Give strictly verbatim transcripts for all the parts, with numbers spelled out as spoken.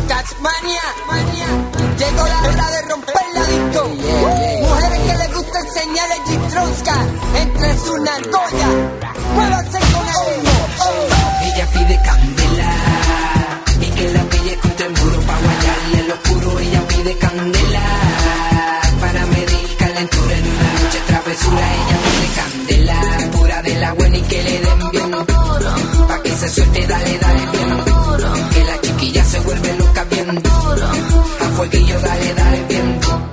Catmania, llegó la hora de romper la disco. Mujeres que les gusta enseñar el G-Tronska entre sus narcoyas. Muévanse con el humo. Ella pide candela y que la pille contra el muro pa' guayarle lo oscuro. Ella pide candela para medir calentura en una noche travesura. Ella pide candela pura de la buena y que le den bien pa' que se suelte, dale, dale bien. Que la chiquilla se vuelve loca bien duro. A fueguillo, dale, dale bien duro.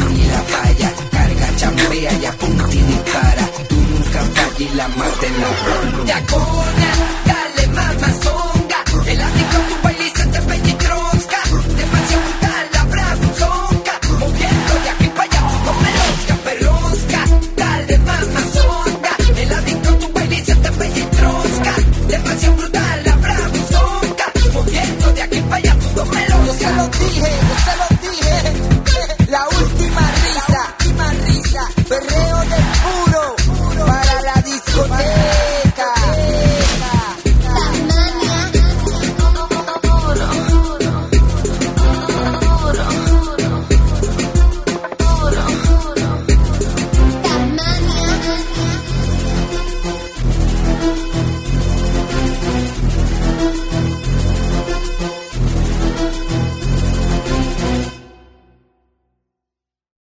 La mate en la